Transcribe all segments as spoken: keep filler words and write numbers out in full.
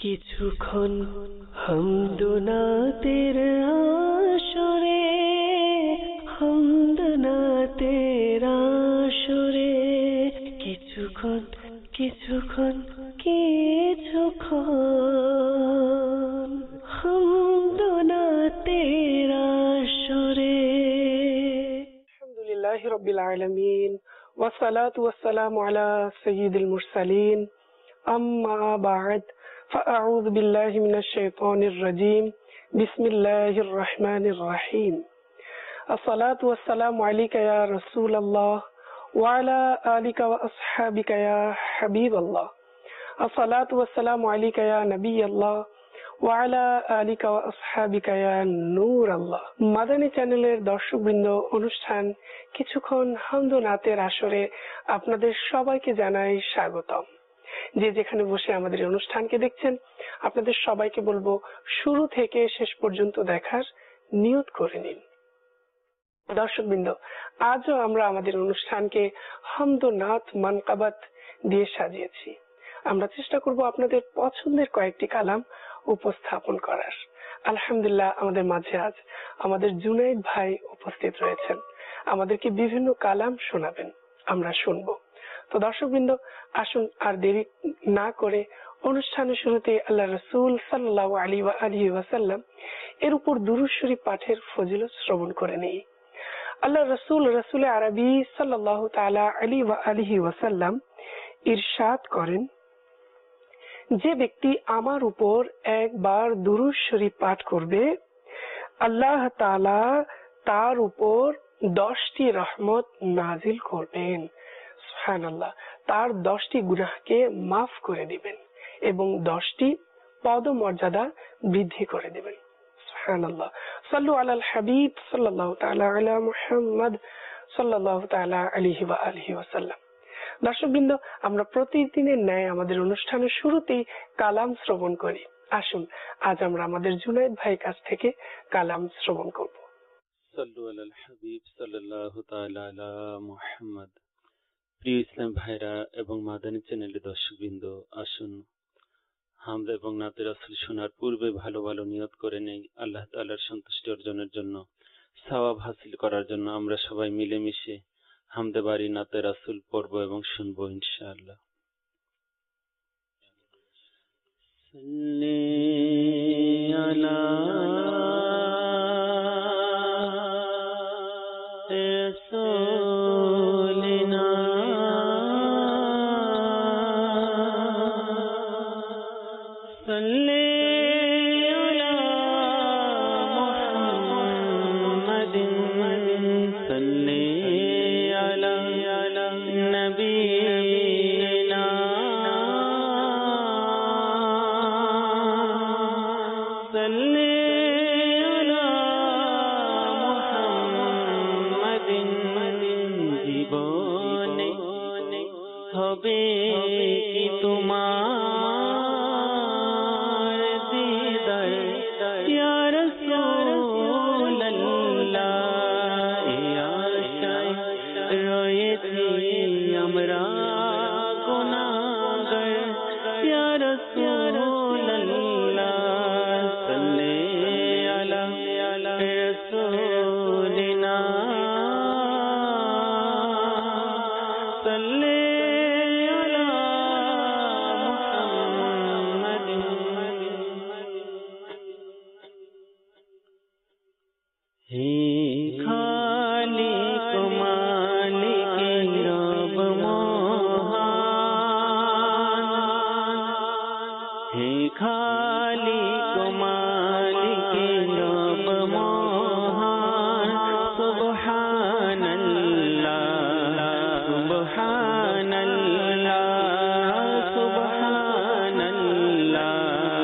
কিছুক্ষণ হামদনাতের আসরে হামদনাতের আসরে কিছুক্ষণ কিছুক্ষণ কিছুক্ষণ হামদনাতের আসরে। আলহামদুলিল্লাহি রাব্বিল আলামিন ওয়াসসালাতু ওয়াসসালামু আলা সাইয়্যিদিল মুরসালিন আম্মা বা'দ فأعوذ بالله من الشيطان الرجيم بسم الله الرحمن الرحيم الصلاة والسلام عليك يا رسول الله وعلى آلك وأصحابك يا حبيب الله الصلاة والسلام عليك يا نبي الله وعلى آلك وأصحابك يا نور الله মাদানী চ্যানেলের দর্শকবৃন্দ, অনুষ্ঠান কিছুক্ষণ হামদনাতের আসরে আপনাদের সবাইকে জানাই স্বাগতম। যে যেখানে বসে আমাদের এই অনুষ্ঠানকে দেখছেন, আপনাদের সবাইকে বলবো শুরু থেকে শেষ পর্যন্ত দেখার নিয়ত করে নিন। দর্শকবৃন্দ, আজও আমরা আমাদের অনুষ্ঠানকে হামদনাত মানকাবাত দিয়ে সাজিয়েছি। আমরা চেষ্টা করব আপনাদের পছন্দের কয়েকটি কালাম উপস্থাপন করার। আলহামদুলিল্লাহ, আমাদের মাঝে আজ আমাদের জুনাইদ ভাই উপস্থিত রয়েছেন, আমাদেরকে বিভিন্ন কালাম শোনাবেন, আমরা শুনবো। তো দর্শকবৃন্দ, আসুন আর দেরি না করে অনুষ্ঠানের শুরুতে আল্লাহ রাসূল সাল্লাল্লাহু আলাইহি ওয়া আলিহি ওয়াসাল্লাম এর উপর দুরূদ শরীফ পাঠের ফজিলত শ্রবণ করে নেই। আল্লাহ রাসূল রাসূলে আরবি সাল্লাল্লাহু তাআলা আলাইহি ওয়া আলিহি ওয়াসাল্লাম ইরশাদ করেন, যে ব্যক্তি আমার উপর একবার দুরূদ শরীফ পাঠ করবে, আল্লাহ তাআলা তার উপর দশটি রহমত নাজিল করবেন। সুবহানাল্লাহ, তার দশটি গুনাহকে মাফ করে দিবেন এবং দশটি পদমর্যাদা বৃদ্ধি করে দিবেন। সুবহানাল্লাহ। সাল্লু আলাল হাবিব সাল্লাল্লাহু তাআলা আলা মুহাম্মদ সাল্লাল্লাহু তাআলা আলাইহি ওয়া আলিহি ওয়াসাল্লাম। দর্শকবৃন্দ, আমরা প্রতিদিনের ন্যায় আমাদের অনুষ্ঠানের শুরুতেই কালাম শ্রবণ করি। আসুন আজ আমরা আমাদের জুনাইদ ভাইয়ের কাছ থেকে কালাম শ্রবণ করব। সাল্লু আলাল হাবিব সাল্লাল্লাহু তাআলা আলা মুহাম্মদ। প্রিয় ইসলাম ভাইরা এবং মাদানী চ্যানেলের দর্শকবৃন্দ, আসুন হামদ এবং নাতে রাসূল শোনার পূর্বে ভালো ভালো নিয়ত করে নেই আল্লাহ তাআলার সন্তুষ্টি অর্জনের জন্য, সওয়াব হাসিল করার জন্য। আমরা সবাই মিলেমিশে হামদে বাড়ি নাতে রাসূল পড়ব এবং শুনবো ইনশাআল্লাহ। সাল্লি আলা রাসূলিনা সাল্লি আলা মুহাম্মাদিন সাল্লি আলা নবিয়িনা সাল্লি আলা মুহাম্মাদিন। জীবনে হবে কি তোমার দিদার ইয়া রাসূলুল্লাহ, ইয়া আশায় রয়েছি আমরা গুনাহগার ইয়া রাসূলুল্লাহ, সাল্লি আলা রাসূলিনা সাল্লি আলা মুহাম্মাদিন। হে খালিক মালিক রব মহান, হে খালিক মালিক রব মহান, সুবহানাল্লাহ সুবহানাল্লাহ সুবহানাল্লাহ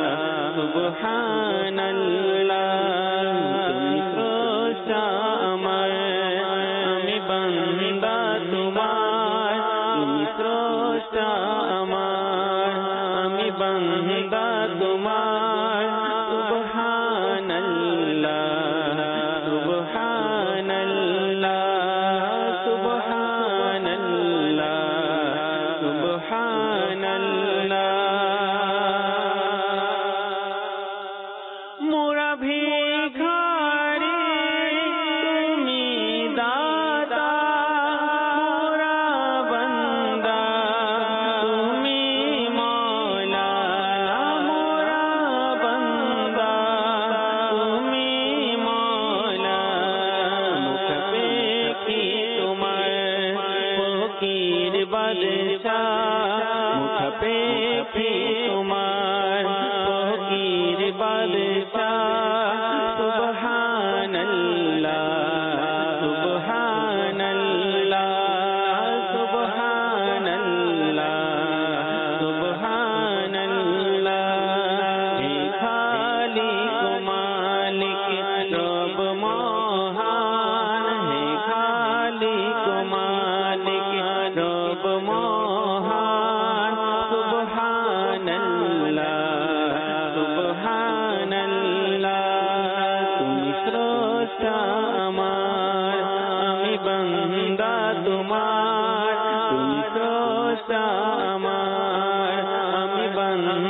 সুবহানাল্লাহ। তুমি স্রষ্টা আমার, আমি বান্দা তোমার, তুমি স্রষ্টা আমার, আমি বান্দা তোমার। সুবহানাল্লাহ সুবহানাল্লাহ সুবহানাল্লাহ সুবহানাল্লাহ।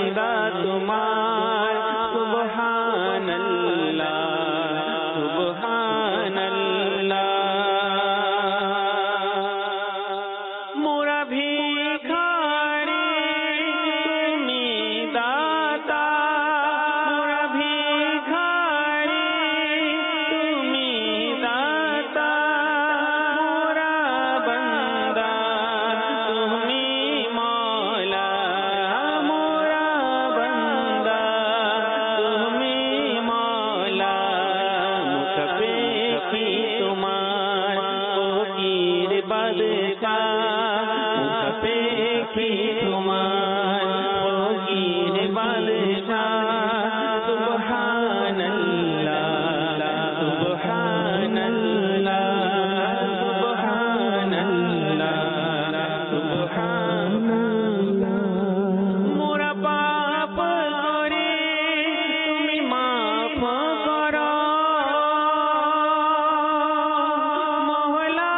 বান্দা তোমার সুবহানাল্লাহ সুবহানাল্লাহ মোরা ভিখারি তুমি দাতা মোরা ভিখারি তুমি দাতা মোরা বান্দা তুমি মওলা মোরা বান্দা তুমি মওলা মুখপেখি তোমার ফকির বাদশাহ মুখপেখি তোমার ফকির বাদশাহ সুবহানাল্লাহ সুবহানাল্লাহ সুবহানাল্লাহ সুবহানাল্লাহ মোরা পাপ করে তুমি মাফ করো মওলা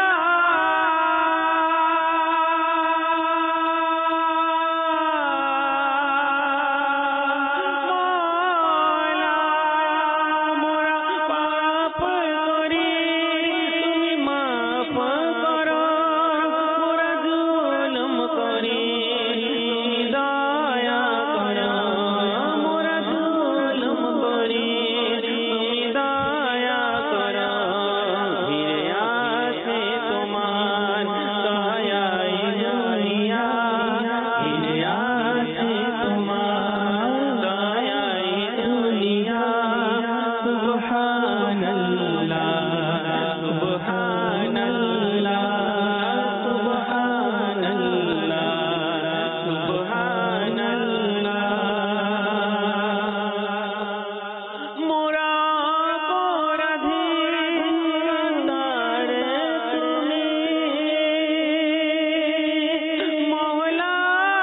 মওলা মোরা পাপ করে তুমি মাফ করো মোরা জুলুম করে তুমি দয়া করো মোরা জুলুম করে তুমি দয়া করো ফিরে আসে তোমার দয়াই দুনিয়া ফিরে আসে তোমার দয়াই দুনিয়া সুবহানাল্লাহ সুবহানাল্লাহ সুবহানাল্লাহ সুবহানাল্লাহ মোরা অপরাধী কান্দার তুমি মওলা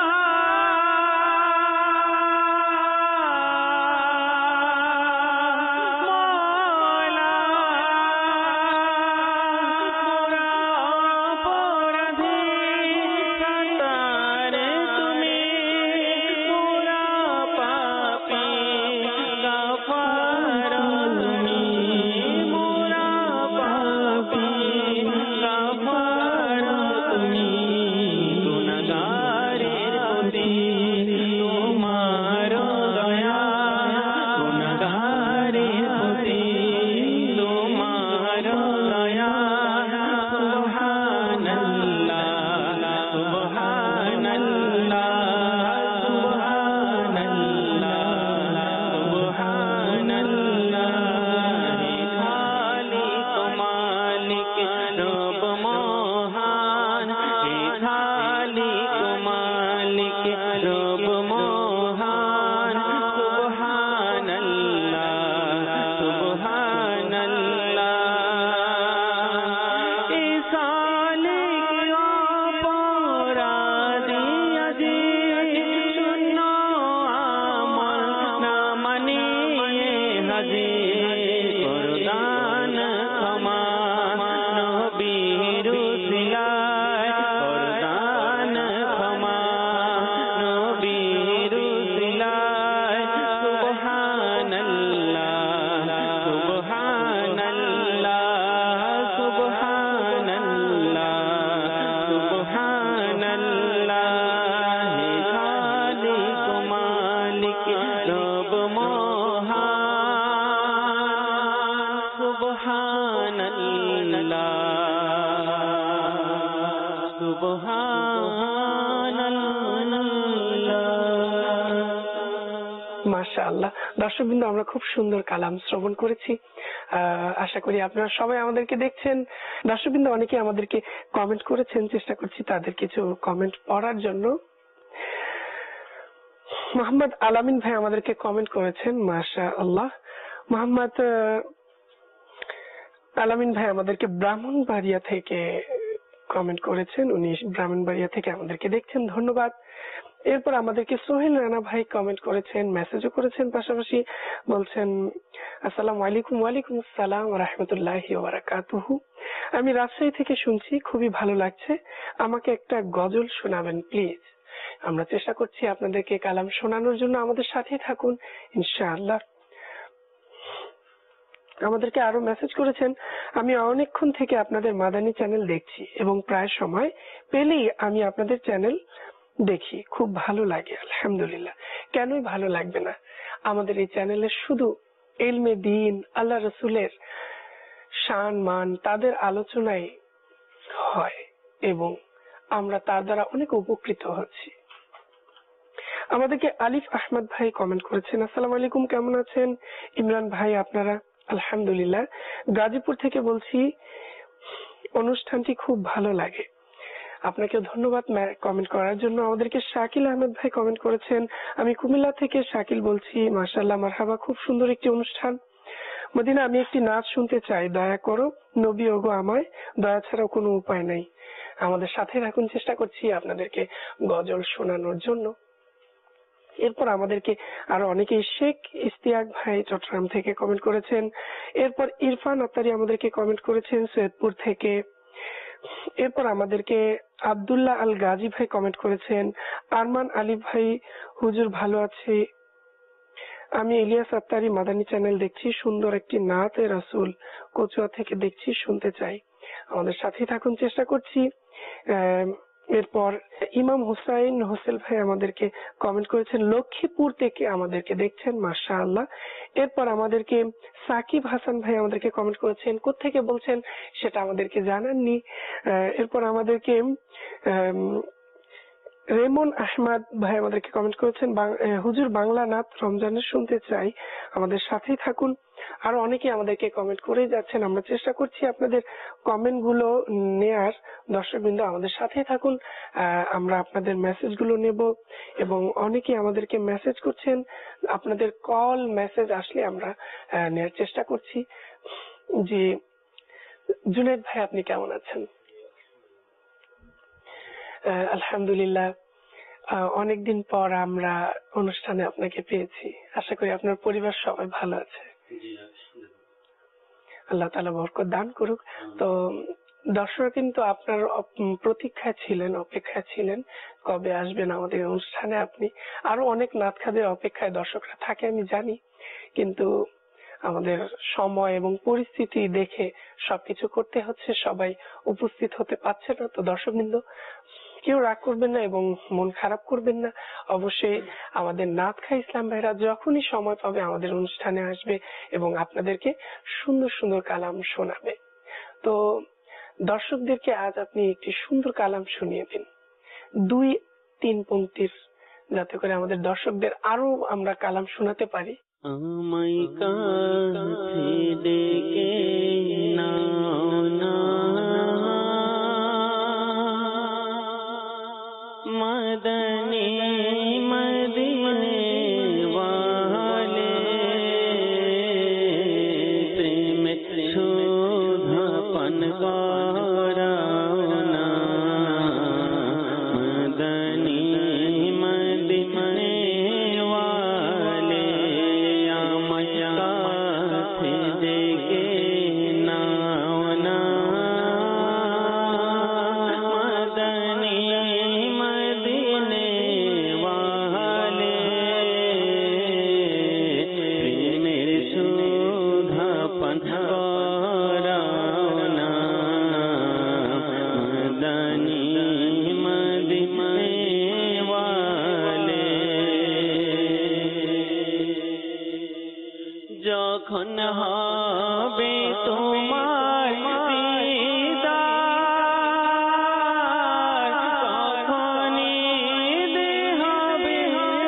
মওলা মোরা অপরাধী কান্দার তুমি মোরা পাপী গাফার তুমি মোরা পাপী গাফার তুমি গুনাহগারের প্রতি তোমার দয়া গুনাহগারের প্রতি তোমার দয়া সুবহানাল্লাহ সুবহানাল্লাহ সুবহানাল্লাহ সুবহানাল্লাহ হে খালিক মালিক রব মহান হে খালিক মালিক রব মহান সুবহানাল্লাহ সুবহানাল্লাহ এ সালিক অপরাধী আজি শূন্য আমার না মানিয়ে হাজির করদান ক্ষমা নবীর উসিলায় করদান ক্ষমা নবীর উসিলায় সুবহানাল্লাহ সুবহানাল্লাহ সুবহানাল্লাহ সুবহানাল্লাহ হে খালিক মালিক রব মহান সুবহানাল্লাহ সুবহানাল্লাহ মাশাআল্লাহ। দর্শকবৃন্দ, আমরা খুব সুন্দর কালাম শ্রবণ করেছি। আহ, আশা করি আপনারা সবাই আমাদেরকে দেখছেন। দর্শকবৃন্দ, অনেকে আমাদেরকে কমেন্ট করেছেন, চেষ্টা করছি তাদের কিছু কমেন্ট পড়ার জন্য। মোহাম্মদ আলামিন ভাই আমাদেরকে কমেন্ট করেছেন, মাশাআল্লাহ। মোহাম্মদ আলামিন ভাই আমাদেরকে ব্রাহ্মণবাড়িয়া থেকে কমেন্ট করেছেন, উনি ব্রাহ্মণবাড়িয়া থেকে আমাদেরকে দেখছেন, ধন্যবাদ। এরপর আমাদেরকে সোহেল রানা ভাই কমেন্ট করেছেন, মেসেজও করেছেন, পাশাপাশি বলছেন আসসালামু আলাইকুম। ওয়ালাইকুম আসসালাম ওয়া রাহমাতুল্লাহি ওয়া বারাকাতুহু। আমি রাজশাহী থেকে শুনছি, খুবই ভালো লাগছে, আমাকে একটা গজল শোনাবেন প্লিজ। আমরা চেষ্টা করছি আপনাদেরকে কালাম শোনানোর জন্য। আমাদের সাথেই থাকুন ইনশাআল্লাহ। আমাদেরকে আরো মেসেজ করেছেন, আমি অনেকক্ষণ থেকে আপনাদের মাদানী চ্যানেল দেখছি এবং প্রায় সময় পেলেই আমি আপনাদের চ্যানেল দেখি, খুব ভালো লাগে। আলহামদুলিল্লাহ, কেনই ভালো লাগবে না? আমাদের এই চ্যানেলে শুধু ইলমে দ্বীন, আল্লাহ রসুলের শান মান, তাদের আলোচনাই হয় এবং আমরা তার দ্বারা অনেক উপকৃত হচ্ছি। আমাদেরকে আলিফ আহমদ ভাই কমেন্ট করেছেন, আসসালামু আলাইকুম, কেমন আছেন ইমরান ভাই আপনারা? আলহামদুলিল্লাহ, গাজীপুর থেকে বলছি, অনুষ্ঠানটি খুব ভালো লাগে। আপনাকে ধন্যবাদ কমেন্ট করার জন্য। আমাদেরকে শাকিল আহমেদ ভাই কমেন্ট করেছেন, আমি কুমিল্লা থেকে শাকিল বলছি, মাশাআল্লাহ মারহাবা, খুব সুন্দর একটি অনুষ্ঠান। মদিনা, আমি একটি নাচ শুনতে চাই, দয়া করো, নবী ওগো আমায়, দয়া ছাড়া কোনো উপায় নাই। আমাদের সাথে রাখুন, চেষ্টা করছি আপনাদেরকে গজল শোনানোর জন্য। এরপর আমাদেরকে আরো অনেকেই, শেখ ইস্তিয়াক ভাই চট্টগ্রাম থেকে কমেন্ট করেছেন। এরপর ইরফান আত্তারি আমাদেরকে কমেন্ট করেছেন সৈয়দপুর থেকে। এরপর আমাদেরকে আব্দুল্লাহ আল গাজী ভাই কমেন্ট করেছেন। আরমান আলী ভাই, হুজুর ভালো আছি, আমি ইলিয়াস আত্তারি মাদানী চ্যানেল দেখছি, সুন্দর একটি নাত এ রাসূল কচুয়া থেকে দেখছি, শুনতে চাই। আমাদের সাথেই থাকুন, চেষ্টা করছি। এরপর ইমাম হুসাইন হোসেল ভাই আমাদেরকে কমেন্ট করেছেন, লক্ষ্মীপুর থেকে আমাদেরকে দেখছেন, মাশাআল্লাহ। এরপর আমাদেরকে সাকিব হাসান ভাই আমাদেরকে কমেন্ট করেছেন, কোত্থেকে বলছেন সেটা আমাদেরকে জানাননি। এরপর আমাদেরকে রেমন আহমদ ভাই আমাদেরকে কমেন্ট করেছেন, হুজুর বাংলা নাত রমজানের শুনতে চাই, আমাদের সাথেই থাকুন। আরো অনেকে আমাদেরকে কমেন্ট করে যাচ্ছেন, আমরা চেষ্টা করছি আপনাদের কমেন্ট গুলো নেয়ার। দর্শকবৃন্দ, আমাদের সাথেই থাকুন, আমরা আপনাদের মেসেজ গুলো নেব এবং অনেকে আমাদেরকে মেসেজ করছেন, আপনাদের কল মেসেজ আসলে আমরা নেয়ার চেষ্টা করছি। জি জুনায়েদ ভাই, আপনি কেমন আছেন? আলহামদুলিল্লাহ, অনেকদিন পর আমরা অনুষ্ঠানে আপনাকে পেয়েছি। আশা করি আপনার পরিবার সবাই ভালো আছে। আল্লাহ তাআলা বরকত দান করুক। তো দর্শকরা কিন্তু আপনার প্রতীক্ষায় ছিলেন, অপেক্ষায় ছিলেন, কবে আসবেন আমাদের অনুষ্ঠানে আপনি। আরো অনেক নাতখাদের অপেক্ষায় দর্শকরা থাকে আমি জানি, কিন্তু আমাদের সময় এবং পরিস্থিতি দেখে সবকিছু করতে হচ্ছে, সবাই উপস্থিত হতে পারছে না। তো দর্শকবৃন্দ, কেউ রাগ করবেন না এবং মন খারাপ করবেন না। অবশ্যই আমাদের নাতখা ইসলাম ভাইরা যখনই সময় পাবে আমাদের অনুষ্ঠানে আসবে এবং আপনাদেরকে সুন্দর সুন্দর কালাম শোনাবে। তো দর্শকদেরকে আজ আপনি একটি সুন্দর কালাম শুনিয়ে দিন, দুই তিন পংক্তির, যাতে করে আমাদের দর্শকদের আরো আমরা কালাম শোনাতে পারি। আমায় কাছে ডেকে নাও না, মদনী মদিনে ওয়ালে, প্রেম শোধা পান করাও না, মদনী মদিনে ওয়ালে, আমায় কাছে ডেকে নাও না, মদনী মদিনে ওয়ালে, প্রেমের সুধা পান করাও না, মদনী মদিনে ওয়ালে। যখন হবে তোমার দিদার, তখনই দেখাবে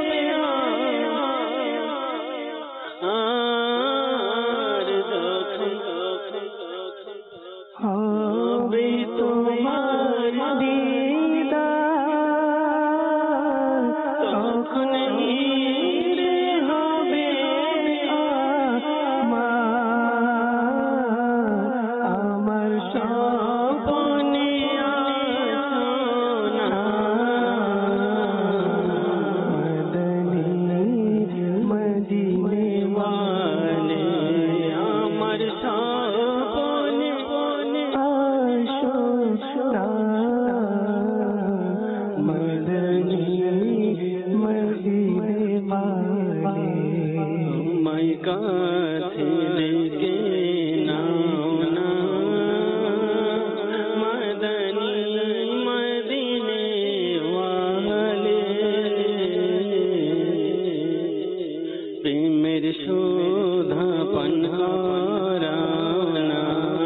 আর, যখন হবে তোমার দিদার, তখনই হবে আমার, কাছে ডেকে নাও না মদনী মদিনে ওয়ালে প্রেমের শোধা পান করাও না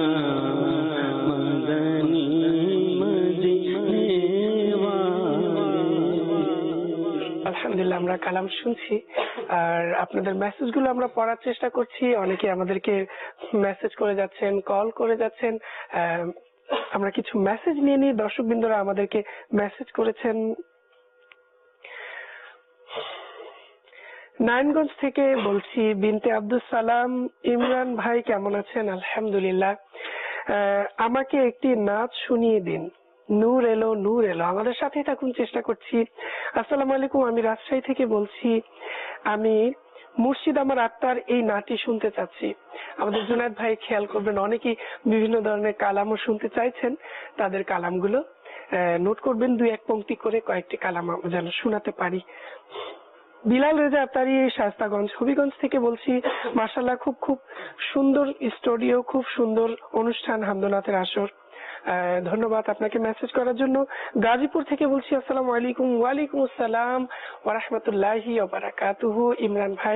মদনী মদিনে আলহামদুলিল্লাহ, আমরা কালাম শুনছি আর আপনাদের মেসেজগুলো আমরা পড়ার চেষ্টা করছি। অনেকে আমাদেরকে মেসেজ করে যাচ্ছেন, কল করে যাচ্ছেন। আহ, আমরা কিছু মেসেজ নিয়ে নিই। দর্শকবৃন্দরা আমাদেরকে মেসেজ করেছেন। নারায়ণগঞ্জ থেকে বলছি, বিনতে আব্দুল সালাম। ইমরান ভাই কেমন আছেন? আলহামদুলিল্লাহ। আহ, আমাকে একটি নাচ শুনিয়ে দিন। নূর এলো নূর এলো, আমাদের সাথেই থাকুন, চেষ্টা করছি। আসসালামু আলাইকুম, আমি রাজশাহী থেকে বলছি। আমি মুর্শিদ আমার আত্মার এই নাটটি শুনতে চাচ্ছি। আমাদের জুনায়েদ ভাই খেয়াল করবেন, অনেকেই বিভিন্ন ধরনের কালামও শুনতে চাইছেন। তাদের কালামগুলো নোট করবেন, দুই এক পংক্তি করে কয়েকটি কালাম যেন শোনাতে পারি। বিলাল রেজা আত্মারি শাস্তাগঞ্জ হবিগঞ্জ থেকে বলছি, মাশাআল্লাহ খুব খুব সুন্দর স্টুডিও, খুব সুন্দর অনুষ্ঠান, হামদনাথের আসর। ধন্যবাদ আপনাকে মেসেজ করার জন্য। গাজীপুর থেকে বলছি, আসসালামু আলাইকুম। ওয়ালাইকুম আসসালাম ওয়া রাহমাতুল্লাহি ওয়া বারাকাতুহু। ইমরান ভাই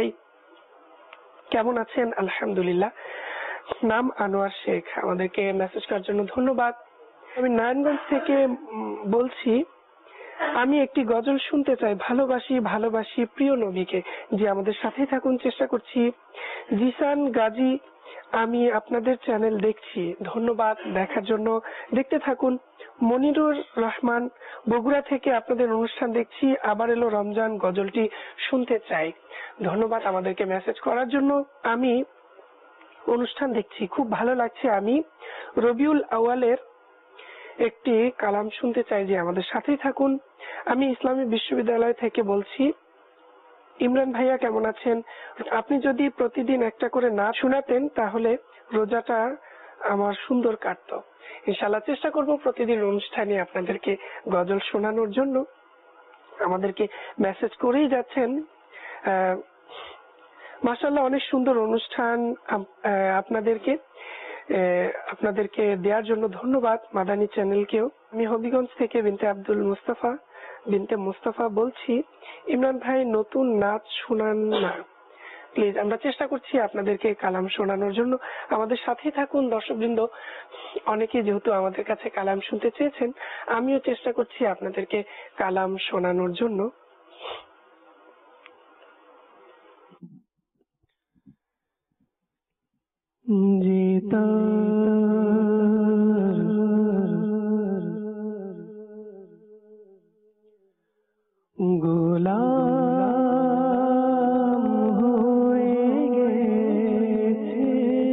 কেমন আছেন? আলহামদুলিল্লাহ। নাম আনোয়ার শেখ, আমাদেরকে মেসেজ করার জন্য ধন্যবাদ। আমি নারায়ণগঞ্জ থেকে বলছি, আমি একটি গজল শুনতে চাই। ভালোবাসি ভালোবাসি প্রিয় নবীকে। জি, আমাদের সাথেই থাকুন, চেষ্টা করছি। জিসান গাজী, আমি আপনাদের চ্যানেল দেখছি। ধন্যবাদ দেখার জন্য, দেখতে থাকুন। মনিরুর রহমান বগুড়া থেকে আপনাদের অনুষ্ঠান দেখছি। আবার এলো রমজান, গজলটি শুনতে চাই। ধন্যবাদ আমাদেরকে মেসেজ করার জন্য। আমি অনুষ্ঠান দেখছি, খুব ভালো লাগছে। আমি রবিউল আওয়ালের একটি কালাম শুনতে চাই। যে আমাদের সাথেই থাকুন। আমি ইসলামী বিশ্ববিদ্যালয় থেকে বলছি। ইমরান ভাইয়া কেমন আছেন? আপনি যদি প্রতিদিন একটা করে নাচ শোনাতেন তাহলে রোজাটা আমার সুন্দর কাটতো। ইনশাআল্লাহ চেষ্টা করব প্রতিদিন অনুষ্ঠানে আপনাদেরকে গজল শোনানোর জন্য। আমাদেরকে মেসেজ করেই যাচ্ছেন। আহ মাশাআল্লাহ, অনেক সুন্দর অনুষ্ঠান আপনাদেরকে আপনাদেরকে দেওয়ার জন্য ধন্যবাদ। মাদানী চ্যানেলকেও। আমি হবিগঞ্জ থেকে বিনতে আব্দুল মুস্তাফা বিনতে মুস্তাফা বলছি, ইমরান ভাই নতুন নাচ শোনান না প্লিজ। আমরা চেষ্টা করছি আপনাদেরকে কালাম শোনানোর জন্য। আমাদের সাথেই থাকুন দর্শকবৃন্দ। অনেকে যেহেতু আমাদের কাছে কালাম শুনতে চেয়েছেন, আমিও চেষ্টা করছি আপনাদেরকে কালাম শোনানোর জন্য। যেতা গোলাম হয়ে গেছে,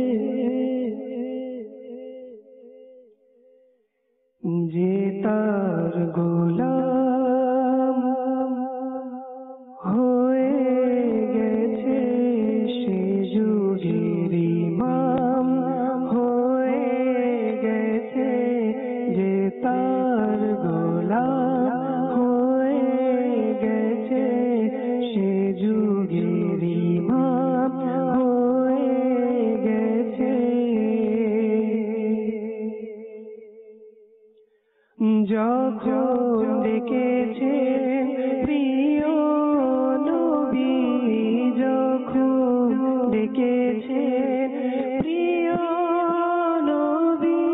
যে তার গোলাম হয়ে গেছে, সে যুগের ইমাম হয়ে গেছে, যে তার গোলাম হয়ে গেছে, সে যুগের ইমাম হয়ে গেছে। যখন ডেকেছে প্রিয় নবী, যখন ডেকেছে প্রিয় নবী,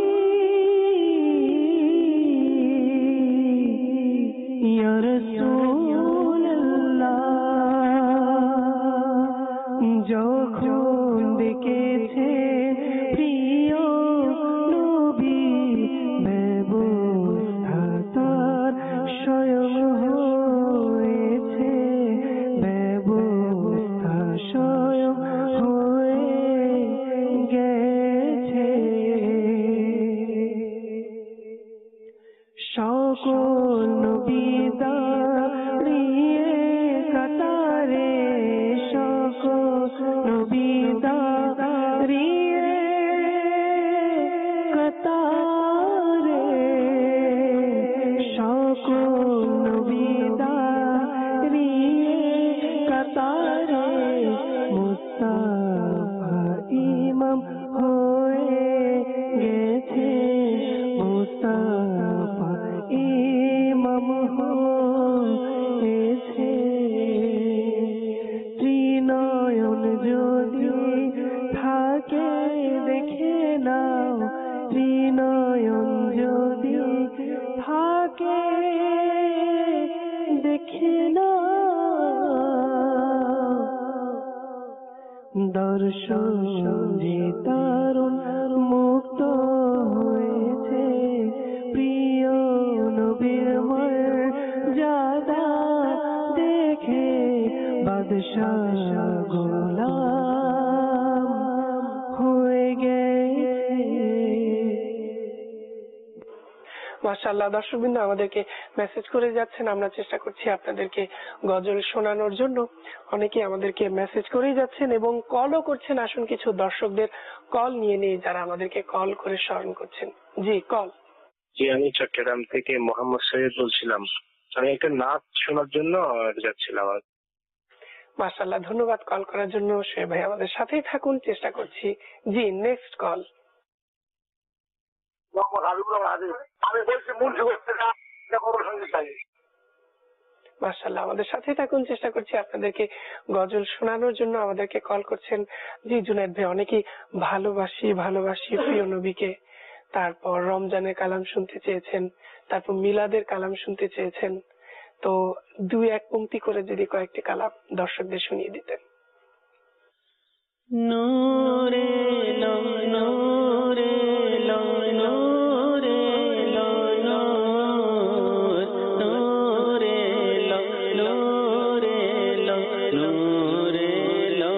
ইয়া রাসূলুল্লাহ, যখন ডেকেছে প্রিয় নবী, ব্যবস্থা তার স্বয়ং হয়েছে, ব্যবস্থা স্বয়ং হয়ে গেছে। সকল নবী দাঁড়িয়ে কাতারে, সকল নবী দাঁড়িয়ে কাতারে, সকল নবী দাঁড়িয়ে কাতারে, মুস্তা দর্শন যে তারুণ মুক্ত হয়েছে প্রিয় নবীর মর্যাদা দেখে বাদশাহ গোলাম হয়ে গেছে। মাশাআল্লাহ, দর্শকবৃন্দ আমাদেরকে মেসেজ করে যাচ্ছেন, আমরা চেষ্টা করছি আপনাদেরকে গজল শোনানোর জন্য। অনেকেই আমাদেরকে মেসেজ করেই যাচ্ছেন এবং কলও করছেন। আসুন কিছু দর্শকদের কল নিয়ে নিয়ে যারা আমাদেরকে কল করে স্মরণ করছেন। জি, কল। জি, আমি চট্টগ্রাম থেকে মোহাম্মদ সৈয়দ বলছিলাম। আমি একটা নাচ শোনার জন্য যাচ্ছিলাম। মাশাআল্লাহ, ধন্যবাদ কল করার জন্য। সে ভাই আমাদের সাথেই থাকুন, চেষ্টা করছি। জি, নেক্সট কল। আমি বলছি মাশাআল্লাহ, আমাদের সাথেই থাকুন, চেষ্টা করছি আপনাদেরকে গজল শোনানোর জন্য। আমাদেরকে কল করছেন। জি জুনায়েদ ভাই, অনেকেই ভালোবাসি ভালোবাসি প্রিয় নবীকে, তারপর রমজানের কালাম শুনতে চেয়েছেন, তারপর মিলাদের কালাম শুনতে চেয়েছেন। তো দুই এক পংক্তি করে যদি কয়েকটি কালাম দর্শকদের শুনিয়ে দিতেন। নূরে লো নূরে লো নূরে লো নূর নূরে লো নূরে লো নূরে লো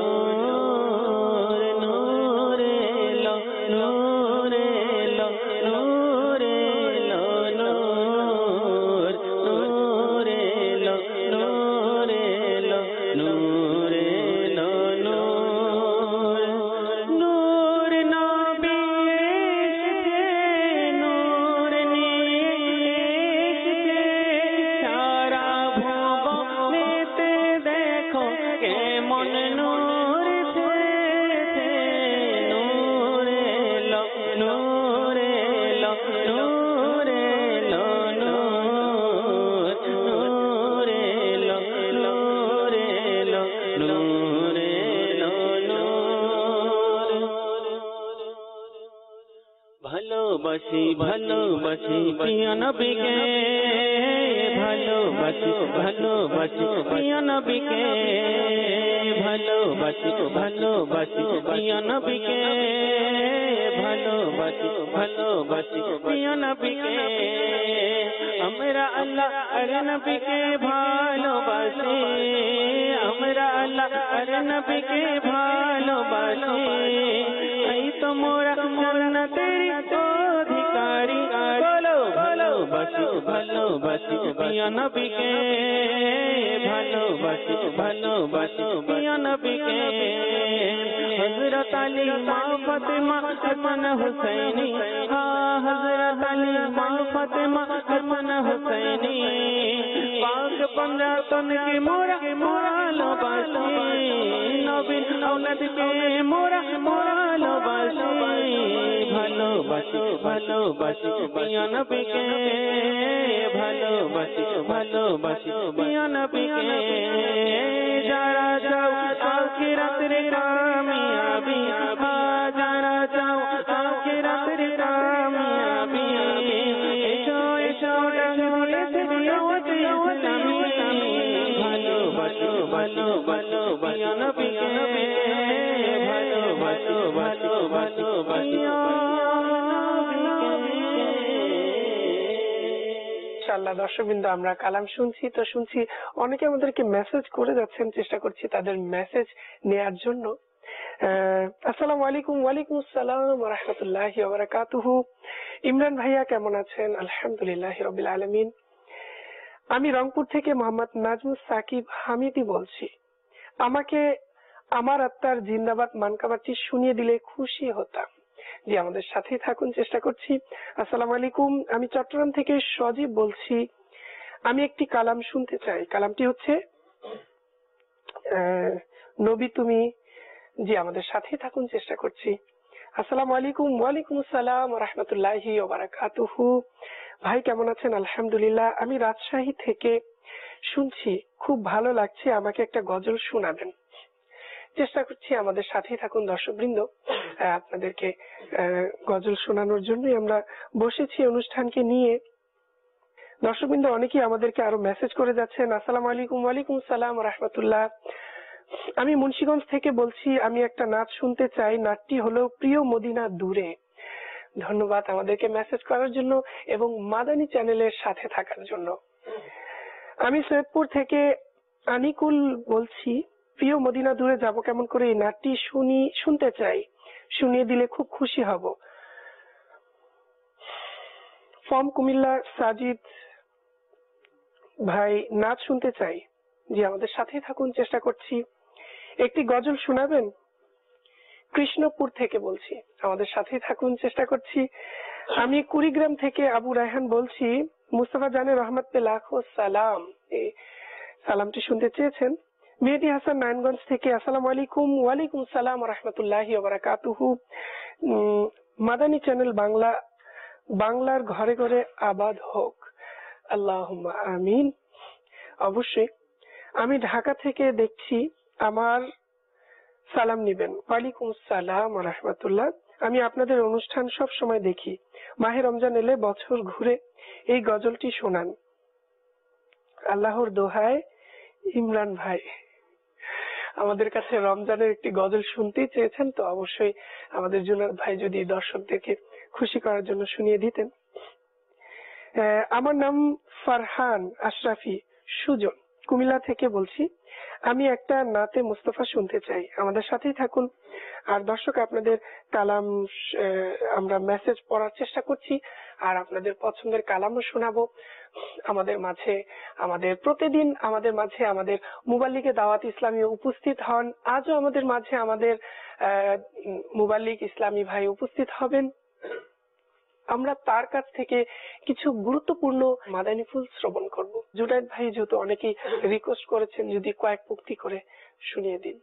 নূর নূরে লো নূরে লো নূরে লো নূর নূরে লো নূরে লো নূরে লো নূর নূর নবী এসেছে নূর নিয়ে এসেছে সারা ভুবনেতে দেখো কেমন নূর ছেয়েছে নূরে লো নূরে লো নূরে লো নূর নূরে লো নূরে লো নূরে লো নূর ভালোবাসি ভালোবাসি প্রিয় নবীকে ভালোবাসি ভালোবাসি প্রিয় নবীকে ভালোবাসি ভালোবাসি প্রিয় নবীকে ভালোবাসি ভালোবাসি প্রিয় নবীকে আমরা আল্লাহ আর নবীকে ভালোবাসি আমরা আল্লাহ আর নবীকে ভালোবাসি এই তো মোরা জান্নাতের অধিকারী বলো ভালোবাসি ভালোবাসি প্রিয় নবীকে ভালোবাসি ভালোবাসি প্রিয় নবীকে হযরত আলী মা ফাতেমা হাসান হুসাইনি হ্যাঁ হযরত আলী মা ফাতেমা হাসান হুসাইনি পাক पंजातन के मोरा ভালোবাসি নবীর আওলাদকে মোরা ভালোবাসি ভালোবাসি ভালোবাসি প্রিয় নবীকে ভালোবাসি ভালোবাসি প্রিয় নবীকে যারা চাও আখিরাতের কামিয়াবি যারা চাও আখিরাতের কামিয়াবি এসো এসো চলেছে দাওয়াতে ইসলামী ভালোবাসি ভালোবাসি প্রিয় নবীকে ভালোবাসি ভালোবাসি প্রিয় ইনশাআল্লাহ দর্শকবৃন্দ, আমরা কালাম শুনছি তো শুনছি অনেকে আমাদেরকে মেসেজ করে যাচ্ছেন, চেষ্টা করছি তাদের মেসেজ নেয়ার জন্য। আসসালামু আলাইকুম। ওয়ালাইকুম আসসালাম ওয়া রাহমাতুল্লাহি ওয়া বারাকাতুহু। ইমরান ভাইয়া কেমন আছেন? আলহামদুলিল্লাহি রাব্বিল আলামিন। আমি রংপুর থেকে মোহাম্মদ নাজমুস সাকিব হামিদি বলছি। আমাকে আমার আত্মার জিন্দাবাদ মানকাবাতি শুনিয়ে দিলে খুশি হতাম। জি, আমাদের সাথেই থাকুন, চেষ্টা করছি। আসসালামু আলাইকুম, আমি চট্টগ্রাম থেকে সজীব বলছি। আমি একটি কালাম শুনতে চাই। কালামটি হচ্ছে নবী তুমি। জি, আমাদের সাথেই থাকুন, চেষ্টা করছি। আসসালামু আলাইকুম। ওয়ালাইকুম আসসালাম ওয়া রাহমাতুল্লাহি ওয়া বারাকাতুহু। ভাই কেমন আছেন? আলহামদুলিল্লাহ। আমি রাজশাহী থেকে শুনছি, খুব ভালো লাগছে, আমাকে একটা গজল শোনাবেন। চেষ্টা করছি, আমাদের সাথেই থাকুন দর্শকবৃন্দ। আপনাদেরকে গজল শোনানোর জন্যই আমরা বসেছি অনুষ্ঠানকে নিয়ে। দর্শকবৃন্দ অনেকেই আমাদেরকে আরো মেসেজ করে যাচ্ছেন। আসসালামু আলাইকুম। ওয়ালাইকুম সালাম ওয়া রাহমাতুল্লাহ। আমি মুন্সিগঞ্জ থেকে বলছি, আমি একটা নাচ শুনতে চাই, নাচটি হলো প্রিয় মদিনা দূরে। ধন্যবাদ আমাদেরকে মেসেজ করার জন্য এবং মাদানী চ্যানেলের সাথে থাকার জন্য। আমি সৈয়দপুর থেকে আনিকুল বলছি, প্রিয় মদিনা দূরে যাব কেমন করে, এই নাচটি শুনি শুনতে চাই, শুনিয়ে দিলে খুব খুশি হব। ফর্ম কুমিল্লা সাজিদ ভাই, নাচ শুনতে চাই। জি, আমাদের সাথেই থাকুন, চেষ্টা করছি। একটি গজল শোনাবেন? কৃষ্ণপুর থেকে বলছি, আমাদের সাথেই থাকুন, চেষ্টা করছি। আমি কুড়িগ্রাম থেকে আবু রায়হান বলছি, মুস্তাফা জানে রহমত পে লাখো সালাম, এই সালামটি শুনতে চেয়েছেন। মেহেদি হাসান নারায়ণগঞ্জ থেকে, আসসালামু আলাইকুম। ওয়ালাইকুম সালাম ওয়া রাহমাতুল্লাহি ওয়া বারাকাতুহু। মাদানী চ্যানেল বাংলা বাংলার ঘরে ঘরে আবাদ হোক, আল্লাহুম্মা আমিন। অবশ্যই। আমি ঢাকা থেকে দেখছি, আমার সালাম নিবেন। ওয়ালাইকুম সালাম ওয়া রাহমাতুল্লাহ। আমি আপনাদের অনুষ্ঠান সব সময় দেখি, মাহে রমজান এলে বছর ঘুরে এই গজলটি শোনান, আল্লাহর দোহায়। ইমরান ভাই আমাদের কাছে রমজানের একটি গজল শুনতেই চেয়েছেন, তো অবশ্যই আমাদের জুনার ভাই যদি দর্শকদেরকে খুশি করার জন্য শুনিয়ে দিতেন। আমার নাম ফারহান আশরাফি সুজন, কুমিল্লা থেকে বলছি, আমি একটা নাতে মুস্তফা শুনতে চাই, আমাদের সাথেই থাকুন। আর দর্শক, আপনাদের কালাম আমরা মেসেজ পড়ার চেষ্টা করছি, আর আপনাদের পছন্দের কালামও শোনাবো। আমাদের মাঝে আমাদের প্রতিদিন আমাদের মাঝে আমাদের মুবাল্লিগে দাওয়াত ইসলামী উপস্থিত হন। আজও আমাদের মাঝে আমাদের আহ মুবাল্লিগ ইসলামী ভাই উপস্থিত হবেন। আমরা তার কাছ থেকে কিছু গুরুত্বপূর্ণ মাদানী ফুল শ্রবণ করব। জুনায়েদ ভাই যেহেতু অনেকেই রিকোয়েস্ট করেছেন, যদি কয়েক পক্তি করে শুনিয়ে দিন।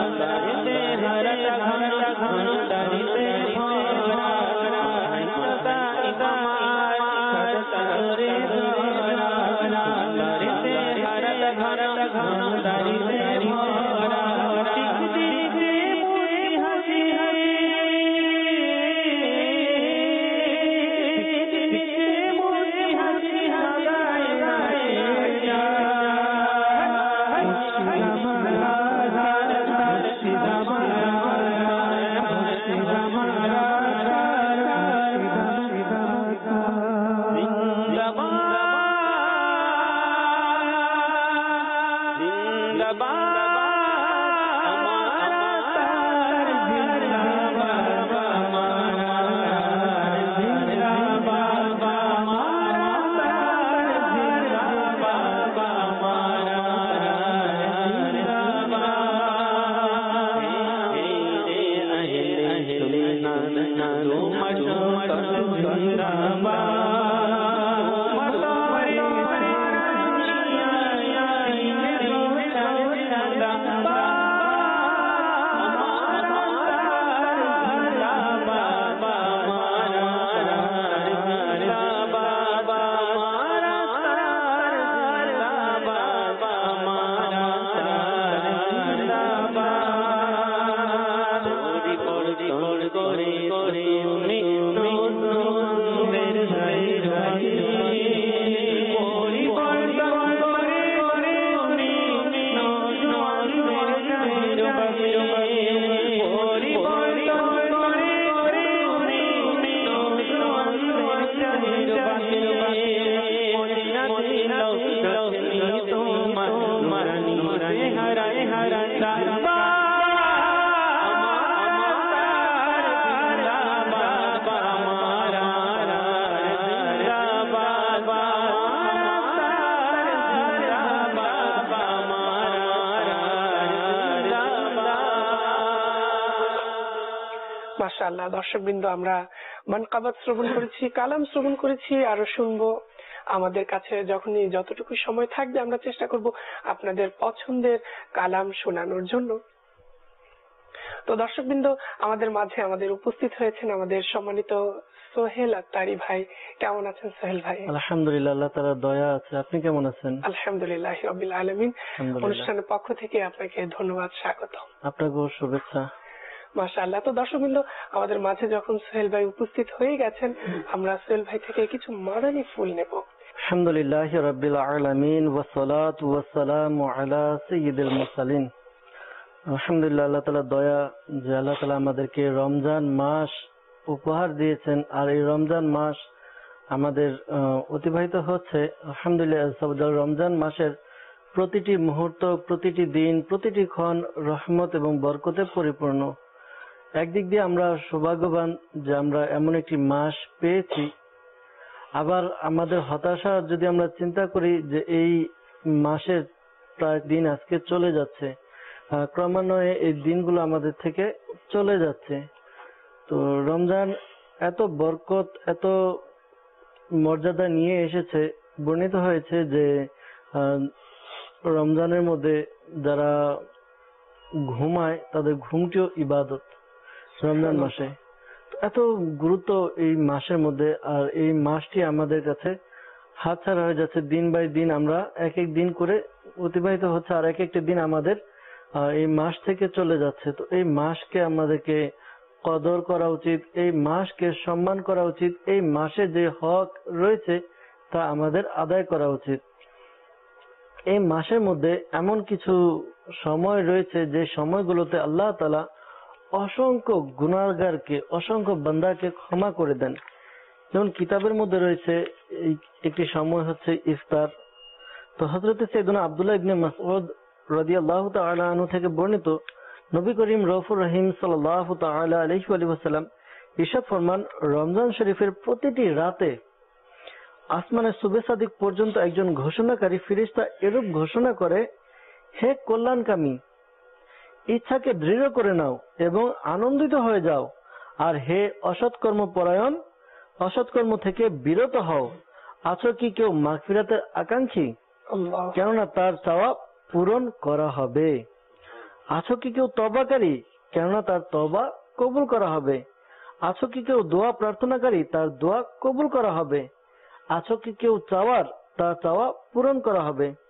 हर ঘন ঘন দাড়িতে ভরা টিক টিক মুচকি হাসি মাশাআল্লাহ। দর্শকবৃন্দ, আমরা মানকাবাত শ্রবণ করেছি, কালাম শ্রবণ করেছি, আরো শুনবো। আমাদের কাছে যখনই যতটুকু সময় থাকবে আমরা চেষ্টা করব আপনাদের পছন্দের কালাম শোনানোর জন্য। তো দর্শকবৃন্দ, আমাদের মাঝে আমাদের উপস্থিত হয়েছেন আমাদের সম্মানিত সোহেল আত্তারি ভাই। কেমন আছেন সোহেল ভাই? আলহামদুলিল্লাহ, আল্লাহ তাআলার দয়া আছে। আপনি কেমন আছেন? আলহামদুলিল্লাহ রাব্বিল আলামিন। অনুষ্ঠানের পক্ষ থেকে আপনাকে ধন্যবাদ, স্বাগত। আপনাকেও শুভেচ্ছা। মাশাআল্লাহ। তো দর্শকবৃন্দ, আমাদের মাঝে যখন সোহেল ভাই উপস্থিত হয়ে গেছেন, আমরা সোহেল ভাই থেকে কিছু মাদানী ফুল নেব। আলহামদুলিল্লাহ রাব্বিল আলামিন ওয়াস সালাতু ওয়াস সালামু আলা সাইয়্যিদিল মুরসালিন। আলহামদুলিল্লাহ, আল্লাহ তাআলার দয়া যে আল্লাহ তাআলা আমাদেরকে রমজান মাস উপহার দিয়েছেন, আর এই রমজান মাস আমাদের অতিবাহিত হচ্ছে আলহামদুলিল্লাহ। রমজান মাসের প্রতিটি মুহূর্ত, প্রতিটি দিন, প্রতিটি ক্ষণ রহমত এবং বরকতে পরিপূর্ণ। একদিক দিয়ে আমরা সৌভাগ্যবান যে আমরা এমন একটি মাস পেয়েছি। আবার আমাদের হতাশা যদি আমরা চিন্তা করি যে এই মাসের প্রায় দিন আজকে চলে যাচ্ছে, ক্রমান্বয়ে এই দিনগুলো আমাদের থেকে চলে যাচ্ছে। তো রমজান এত বরকত, এত মর্যাদা নিয়ে এসেছে। বর্ণিত হয়েছে যে রমজানের মধ্যে যারা ঘুমায় তাদের ঘুমটিও ইবাদত। রমজান মাসে এত গুরুত্ব এই মাসের মধ্যে, আর এই মাসটি আমাদের কাছে হাতছাড়া হয়ে যাচ্ছে। দিন বাই দিন আমরা এক এক দিন করে অতিবাহিত হচ্ছে, আর এক একটি দিন আমাদের এই মাস থেকে চলে যাচ্ছে। তো এই মাসকে আমাদেরকে কদর করা উচিত, এই মাসকে সম্মান করা উচিত, এই মাসে যে হক রয়েছে তা আমাদের আদায় করা উচিত। এই মাসের মধ্যে এমন কিছু সময় রয়েছে যে সময়গুলোতে আল্লাহ তাআলা অসংখ্য গুনাহগারকে, অসংখ্য বান্দাকে ক্ষমা করে দেন। যেমন কিতাবের মধ্যে রয়েছে একটি সময় হচ্ছে ইফতার। তো হযরত সাইয়েদনা আব্দুল্লাহ ইবনে মাসউদ রাদিয়াল্লাহু তাআলা আনহু থেকে বর্ণিত, নবী করিম রউফুর রহিম সাল্লাল্লাহু তাআলা আলাইহি ওয়াসাল্লাম ইরশাদ ফরমান, রমজান শরীফের প্রতিটি রাতে আসমানের সুবে সাদিক পর্যন্ত একজন ঘোষণাকারী ফেরেশতা এরূপ ঘোষণা করে, হে কল্যাণকামী, ইচ্ছাকে দৃঢ় করে নাও এবং আনন্দিত হয়ে যাও, আর হে অসৎকর্ম পরায়ণ, অসৎকর্ম থেকে বিরত হও। আছো কি কেউ মাগফিরাতের আকাঙ্ক্ষী? কেননা তার চাওয়া পূরণ করা হবে। আছো কি কেউ তওবাকারী? কেননা তার তওবা কবুল করা হবে। আছো কি কেউ দোয়া প্রার্থনাকারী? তার দোয়া কবুল করা হবে। আছো কি কেউ চাওয়ার? তার চাওয়া পূরণ করা হবে।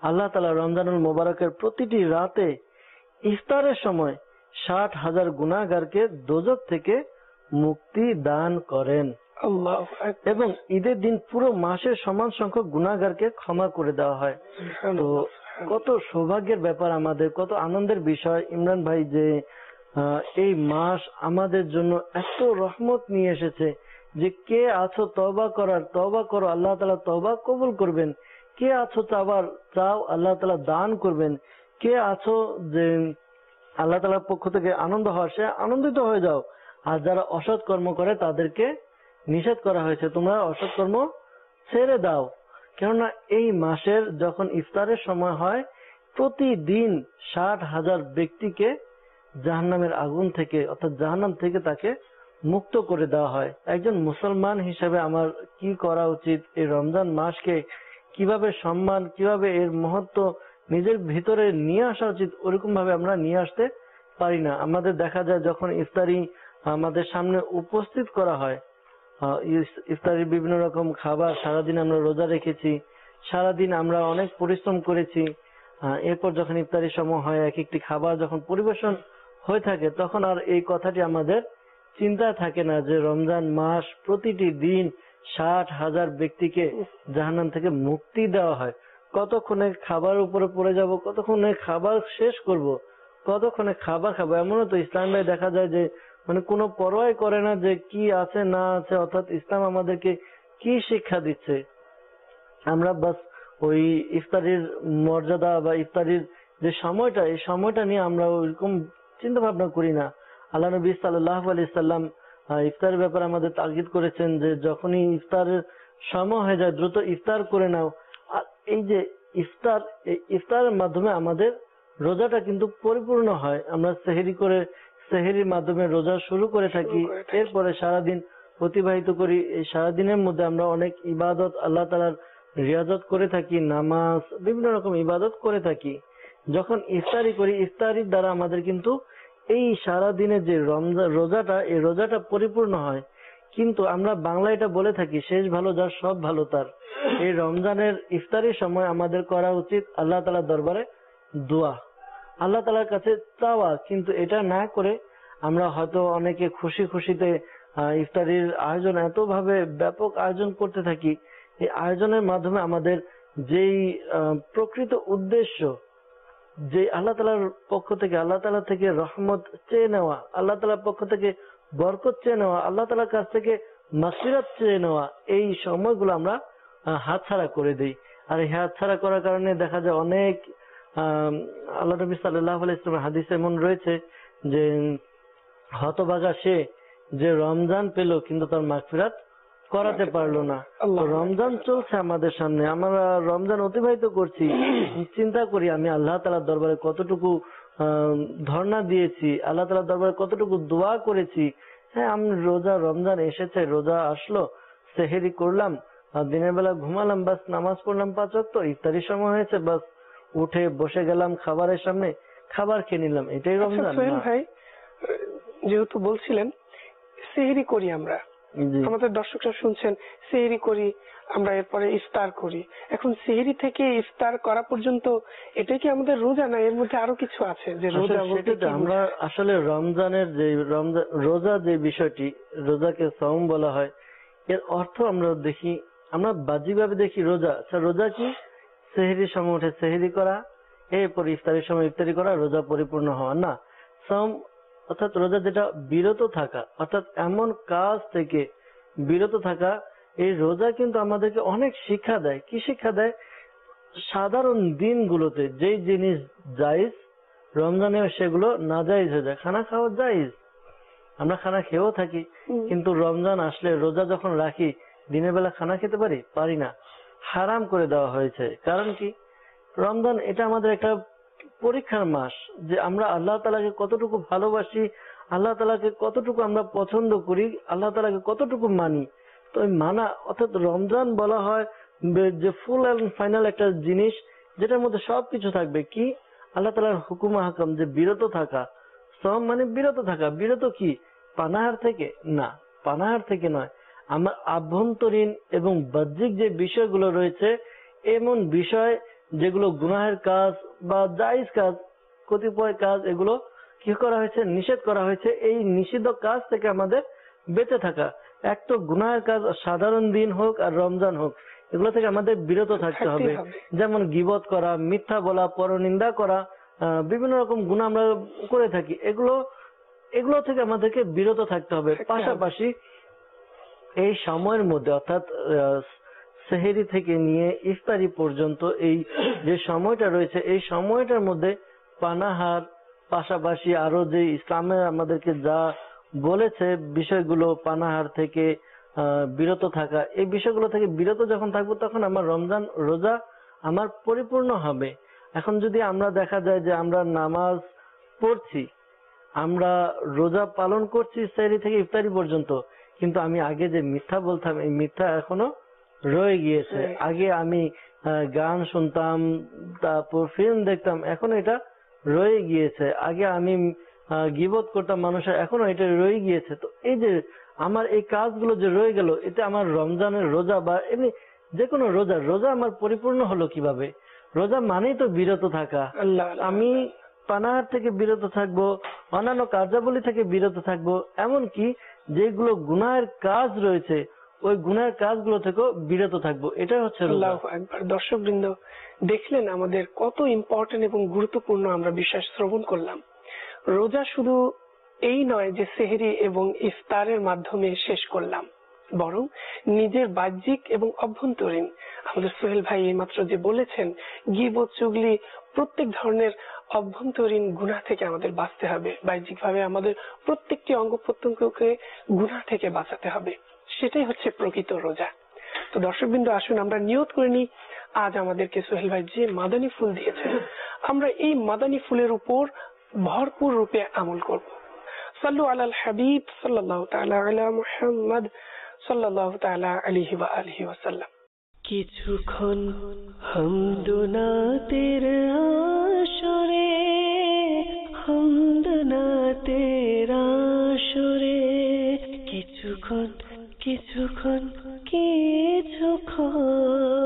আল্লাহ তাআলা রমজানুল মোবারকের প্রতিটি রাতে ইফতারের সময় ষাট হাজার গুনাহগারকে দোজখ থেকে মুক্তি দান করেন আল্লাহু আকবার। এবং ঈদের দিন পুরো মাসের সমান সংখ্যক গুনাহগারকে ক্ষমা করে দেওয়া হয়। তো কত সৌভাগ্যের ব্যাপার আমাদের, কত আনন্দের বিষয় ইমরান ভাই যে আহ, এই মাস আমাদের জন্য এত রহমত নিয়ে এসেছে যে কে আছো তওবা করার, তওবা করো, আল্লাহ তাআলা তওবা কবুল করবেন। কে আছো চাওয়ার, চাও, আল্লাহ তাআলা দান করবেন। কে আছো যে আল্লাহ তাআলার পক্ষ থেকে আনন্দ হওয়ার, সে আনন্দিত হয়ে যাও। আর যারা অসৎ কর্ম করে তাদেরকে নিষেধ করা হয়েছে, তোমরা অসৎ কর্ম ছেড়ে দাও। কেননা এই মাসের যখন ইফতারের সময় হয় প্রতিদিন ষাট হাজার ব্যক্তিকে জাহান্নামের আগুন থেকে অর্থাৎ জাহান্নাম থেকে তাকে মুক্ত করে দেওয়া হয়। একজন মুসলমান হিসেবে আমার কি করা উচিত, এই রমজান মাসকে কিভাবে সম্মান, কিভাবে এর মহত্ব নিজের ভিতরে নিয়ে আসা উচিত, ওরকম ভাবে আমরা নিয়ে আসতে পারি না। আমাদের দেখা যায় যখন ইফতারি আমাদের সামনে উপস্থিত করা হয়, ইফতারির বিভিন্ন রকম খাবার, সারাদিন আমরা রোজা রেখেছি, সারাদিন আমরা অনেক পরিশ্রম করেছি, এরপর যখন ইফতারির সময় হয় এক একটি খাবার যখন পরিবেশন হয়ে থাকে তখন আর এই কথাটি আমাদের চিন্তায় থাকে না যে রমজান মাস প্রতিটি দিন ষাট হাজার ব্যক্তিকে জাহান্নাম থেকে মুক্তি দেওয়া হয়। কতক্ষণে খাবার উপরে পড়ে যাব, কতক্ষণে খাবার শেষ করব, কতক্ষণে খাবার খাবো, এমনও তো ইসলাম ভাই দেখা যায় যে মানে কোনো পরোয়াই করে না যে কি আছে না আছে, অর্থাৎ ইসলাম আমাদেরকে কি শিক্ষা দিচ্ছে। আমরা বাস ওই ইফতারির মর্যাদা বা ইফতারির যে সময়টা, এই সময়টা নিয়ে আমরা ওইরকম চিন্তা ভাবনা করি না। আল্লাহ নবী সাল্লাল্লাহু আলাইহি সাল্লাম ইফতারের ব্যাপারে আমাদের তাগিদ করেছেন যে যখনই ইফতারের সময় হয়ে যায় দ্রুত ইফতার করে নাও। আর এই যে ইফতার, এই ইফতারের মাধ্যমে আমাদের রোজাটা কিন্তু পরিপূর্ণ হয়। আমরা সেহরি করে, সেহরির মাধ্যমে রোজা শুরু করে থাকি, এরপরে সারাদিন অতিবাহিত করি। এই সারাদিনের মধ্যে আমরা অনেক ইবাদত, আল্লাহ তাআলার রিয়াজত করে থাকি, নামাজ, বিভিন্ন রকম ইবাদত করে থাকি। যখন ইফতারি করি, ইফতারির দ্বারা আমাদের কিন্তু এই সারাদিনের যে রমজান রোজাটা, এই রোজাটা পরিপূর্ণ হয়। কিন্তু আমরা বাংলায় এটা বলে থাকি, শেষ ভালো যার সব ভালো তার। এই রমজানের ইফতারির সময় আমাদের করা উচিত আল্লাহ তাআলার দরবারে দোয়া, আল্লাহ তাআলার কাছে চাওয়া। কিন্তু এটা না করে আমরা হয়তো অনেকে খুশি খুশিতে ইফতারির আয়োজন এত ভাবে ব্যাপক আয়োজন করতে থাকি, এই আয়োজনের মাধ্যমে আমাদের যেই প্রকৃত উদ্দেশ্য, যে আল্লাহ তাআলার পক্ষ থেকে, আল্লাহ তাআলা থেকে রহমত চেয়ে নেওয়া, আল্লাহ তাআলার পক্ষ থেকে বরকত চেয়ে নেওয়া, আল্লাহ তাআলার কাছ থেকে মাগফিরাত চেয়ে নেওয়া, এই সময়গুলো আমরা হাতছাড়া করে দিই। আর এই হাতছাড়া করার কারণে দেখা যায় অনেক আহ আল্লাহ নবী সাল্লাল্লাহু আলাইহি ওয়াসাল্লাম হাদিসে এমন রয়েছে যে হতভাগা সে যে রমজান পেল কিন্তু তার মাগফিরাত করাতে পারলো না। রমজান চলছে আমাদের সামনে, আমরা রমজান অতিবাহিত করছি, চিন্তা করি আমি আল্লাহ তাআলার দরবারে কতটুকু ধর্ণা দিয়েছি, আল্লাহ তাআলার দরবারে কতটুকু দোয়া করেছি। হ্যাঁ, আমি রোজা, রমজান এসেছে, রোজা আসলো, সেহরি করলাম, আর দিনের বেলা ঘুমালাম, বাস নামাজ পড়লাম পাঁচ ওয়াক্ত, ইফতারির সময় হয়েছে, বাস উঠে বসে গেলাম খাবারের সামনে, খাবার খেয়ে নিলাম, এটাই রমজান। সোহেল ভাই যেহেতু বলছিলেন সেহরি করি আমরা, আমাদের দর্শকরা শুনছেন সেহরি করি আমরা, এরপরে ইফতার করি। এখন সেহরি থেকে ইফতার করা পর্যন্ত এটা কি আমাদের রোজা, না এর মধ্যে আরো কিছু আছে? যে রোজা বলতে আমরা আসলে রমজানের যে রমজান রোজা যে বিষয়টি, রোজাকে সাওম বলা হয়, এর অর্থ আমরা দেখি, আমরা বাহ্যিকভাবে দেখি রোজা। আচ্ছা, রোজা কি? সেহরির সময় উঠে সেহরি করা, এরপর ইফতারের সময় ইফতারি করা, রোজা পরিপূর্ণ হওয়া না। সাওম অর্থাৎ রোজা যেটা বিরত থাকা, অর্থাৎ এমন কাজ থেকে বিরত থাকা। এই রোজা কিন্তু আমাদেরকে অনেক শিক্ষা দেয়। কি শিক্ষা দেয়? সাধারণ দিনগুলোতে যেই জিনিস জায়েজ, রমজানে সেগুলো নাজায়েজ হয়ে যায়। খানা খাওয়া জায়েজ, আমরা খানা খেয়েও থাকি, কিন্তু রমজান আসলে, রোজা যখন রাখি, দিনের বেলা খানা খেতে পারি পারি না, হারাম করে দেওয়া হয়েছে। কারণ কি? রমজান এটা আমাদের একটা পরীক্ষার মাস, যে আমরা আল্লাহ তাআলাকে কতটুকু ভালোবাসি, আল্লাহ তাআলাকে কতটুকু আমরা পছন্দ করি, আল্লাহ তাআলাকে কতটুকু মানি। তো মানা, অর্থাৎ রমজান বলা হয় যে ফুল এন্ড ফাইনাল একটা জিনিস যেটার মধ্যে সবকিছু থাকবে। কি? আল্লাহ তাআলার হুকুম হাকাম, যে বিরত থাকা। সম মানে বিরত থাকা। বিরত কি? পানাহার থেকে না, পানাহার থেকে নয়, আমার আভ্যন্তরীণ এবং বাহ্যিক যে বিষয়গুলো রয়েছে, এমন বিষয় যেগুলো গুনাহের কাজ বা জায়েজ কাজ, কতিপয় কাজ এগুলো কি করা হয়েছে, নিষেধ করা হয়েছে। এই নিষিদ্ধ কাজ থেকে আমাদের বেঁচে থাকা। এক তো গুনাহের কাজ সাধারণ দিন হোক আর রমজান হোক, এগুলো থেকে আমাদের বিরত থাকতে হবে। যেমন গীবত করা, মিথ্যা বলা, পরনিন্দা করা, বিভিন্ন রকম গুনাহ আমরা করে থাকি, এগুলো এগুলো থেকে আমাদেরকে বিরত থাকতে হবে। পাশাপাশি এই সময়ের মধ্যে অর্থাৎ সেহেরি থেকে নিয়ে ইফতারি পর্যন্ত এই যে সময়টা রয়েছে, এই সময়টার মধ্যে পানাহার, পাশাপাশি আরো যে ইসলামে আমাদেরকে যা বলেছে বিষয়গুলো, পানাহার থেকে বিরত থাকা, এই বিষয়গুলো থেকে বিরত যখন থাকবো তখন আমার রমজান রোজা আমার পরিপূর্ণ হবে। এখন যদি আমরা দেখা যায় যে আমরা নামাজ পড়ছি, আমরা রোজা পালন করছি সেহরি থেকে ইফতারি পর্যন্ত, কিন্তু আমি আগে যে মিথ্যা বলতাম এই মিথ্যা এখনো রয়ে গিয়েছে। আগে আমি গান শুনতাম, তারপর ফিল্ম দেখতাম, এখন এটা রয়ে গিয়েছে। আগে আমি গীবত করতাম মানুষের, এখনো এটা রয়ে গিয়েছে। তো এই যে আমার এই কাজগুলো যে রয়ে গেল, এটা আমার রমজানের রোজা বা এমনি যে কোনো রোজা রোজা আমার পরিপূর্ণ হলো কিভাবে? রোজা মানেই তো বিরত থাকা। আমি পানাহার থেকে বিরত থাকবো, অন্যান্য কার্যাবলী থেকে বিরত থাকবো, এমনকি যেগুলো গুনাহের কাজ রয়েছে ওই গুনাহের কাজগুলো থেকেও বিরত থাকবো। এটা হচ্ছে আল্লাহু আকবার। দর্শক বৃন্দ, দেখলেন আমাদের কত ইম্পর্টেন্ট এবং গুরুত্বপূর্ণ আমরা বিষয় শ্রবণ করলাম। রোজা শুধু এই নয় যে সেহরি এবং ইফতারের মাধ্যমে শেষ করলাম, বরং নিজের বাহ্যিক এবং অভ্যন্তরীণ, আমাদের সোহেল ভাই এইমাত্র যে বলেছেন, গীবত, চুগলি, প্রত্যেক ধরনের অভ্যন্তরীণ গুনাহ থেকে আমাদের বাঁচতে হবে। বাহ্যিক ভাবে আমাদের প্রত্যেকটি অঙ্গ প্রত্যঙ্গকে গুনাহ থেকে বাঁচাতে হবে। সেটাই হচ্ছে প্রকৃত রোজা। তো দর্শকবৃন্দ, আসুন আমরা নিয়ত করে নিই, আজ আমাদেরকে সোহেল ভাই যে মাদানী ফুল দিয়েছেন, আমরা এই মাদানী ফুলের উপর ভরপুর রূপে আমল করব। সাল্লু আলাল হাবিব সাল্লাল্লাহু তাআলা আলা মুহাম্মদ সাল্লাল্লাহু তাআলা আলাইহি ওয়া আলিহি ওয়াসাল্লাম। কিছুক্ষণ হামদুনাতের আসরে, হামদুনাতের আসরে, কিছুক্ষণ কিছুক্ষণ কিছুক্ষণ